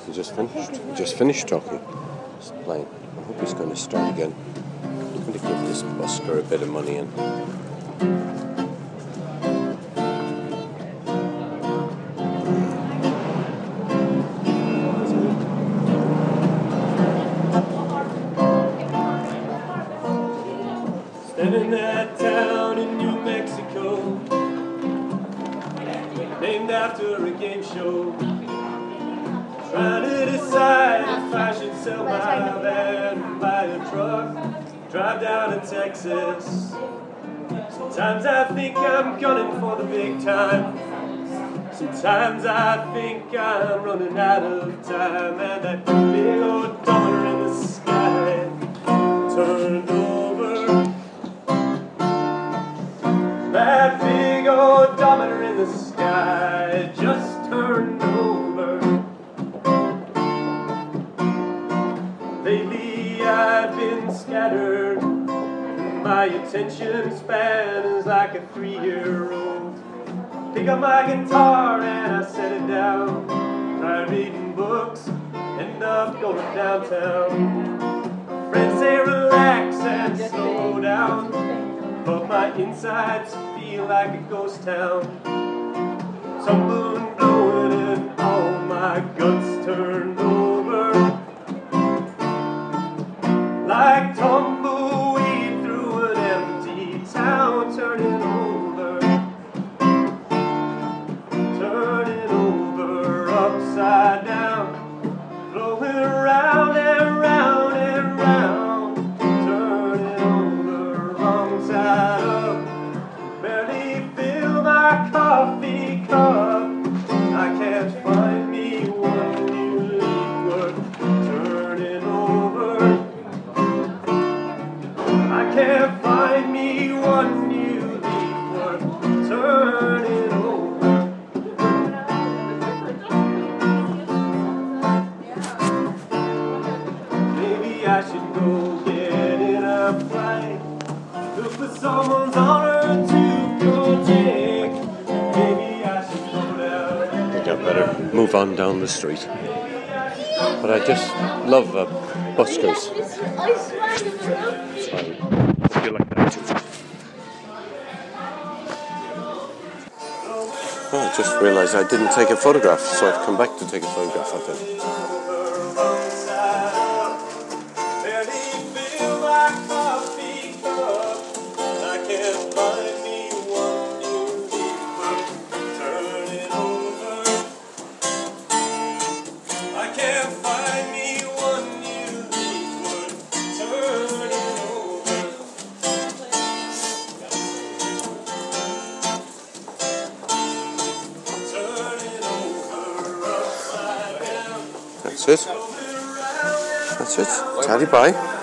He just finished. He just finished talking. He's playing. I hope he's going to start again. I'm going to give this busker a bit of money in. Standing that town in New Mexico, named after a game show, trying to decide if I should sell my van and buy a truck, drive down to Texas. Sometimes I think I'm gunning for the big time, sometimes I think I'm running out of time, and that big old dollar in the sky turned over. That big odometer in the sky just turned over. Lately I've been scattered. My attention span is like a 3-year-old. Pick up my guitar and I set it down. Try reading books, end up going downtown. Friends say relax and slow down, but my insides feel like a ghost town. Some moon blowing and all my guts turned over. Like tumbleweed through an empty town, turning over. Turning over upside down, flowing around and round and round. Turning over wrong side up. Barely fill my coffee cup. I can't find me one new leaf worth turning over. I can't find me one new leaf worth turning over. Maybe I should go get in a fight. Look for someone's honor to protect. Maybe I should go down. I think I better move on down the street. But I just love buskers. So I hope you like that too. Oh, I just realised I didn't take a photograph, so I've come back to take a photograph of them. That's it. That's it. Taddy bye.